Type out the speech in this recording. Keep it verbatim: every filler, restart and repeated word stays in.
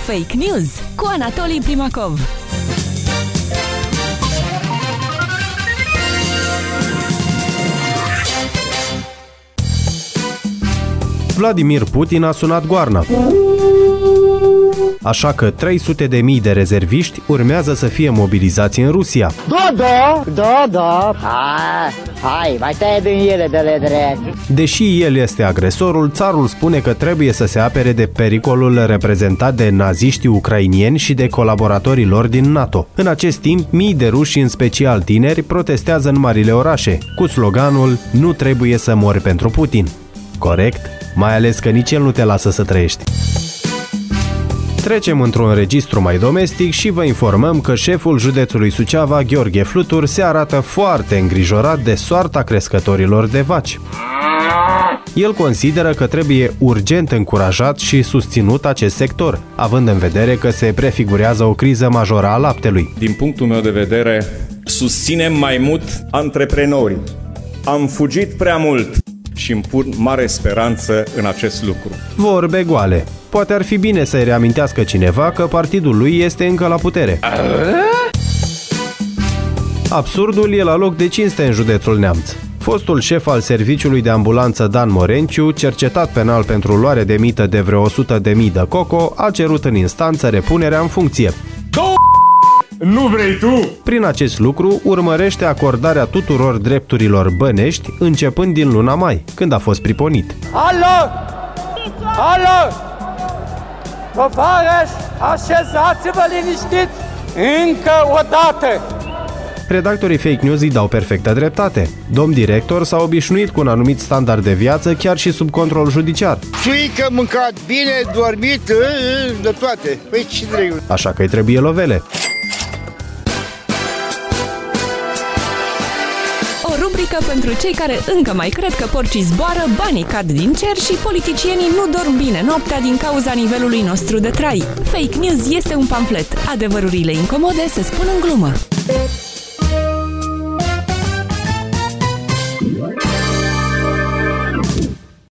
Fake News cu Anatolii Primakov. Vladimir Putin a sunat goarna. Așa că trei sute de mii de rezerviști urmează să fie mobilizați în Rusia. Da, da, da, da. Hai, hai, mai taie din ele de le drept. Deși el este agresorul, țarul spune că trebuie să se apere de pericolul reprezentat de naziștii ucrainieni și de colaboratorii lor din NATO. În acest timp, mii de ruși, în special tineri, protestează în marile orașe, cu sloganul "Nu trebuie să mori pentru Putin". Corect? Mai ales că nici el nu te lasă să trăiești. Trecem într-un registru mai domestic și vă informăm că șeful județului Suceava, Gheorghe Flutur, se arată foarte îngrijorat de soarta crescătorilor de vaci. El consideră că trebuie urgent încurajat și susținut acest sector, având în vedere că se prefigurează o criză majoră a laptelui. Din punctul meu de vedere, susținem mai mult antreprenorii. Am fugit prea mult și îmi pun mare speranță în acest lucru. Vorbe goale. Poate ar fi bine să-i reamintească cineva că partidul lui este încă la putere. Absurdul e la loc de cinste în județul Neamț. Fostul șef al serviciului de ambulanță Dan Morenciu, cercetat penal pentru luare de mită de vreo o sută de mii de coco, a cerut în instanță repunerea în funcție. Nu vrei tu? Prin acest lucru urmărește acordarea tuturor drepturilor bănești începând din luna mai, când a fost priponit. Alo! Alo! Tovarăși, așezați-vă liniștiți încă o dată! Redactorii Fake News îi dau perfectă dreptate. Domn director s-a obișnuit cu un anumit standard de viață chiar și sub control judiciar. Țuică, mâncat bine, dormit, de toate. Păi ce drăguț. Așa că îi trebuie lovele. O rubrică pentru cei care încă mai cred că porcii zboară, banii cad din cer și politicienii nu dorm bine noaptea din cauza nivelului nostru de trai. Fake News este un pamflet. Adevărurile incomode se spun în glumă.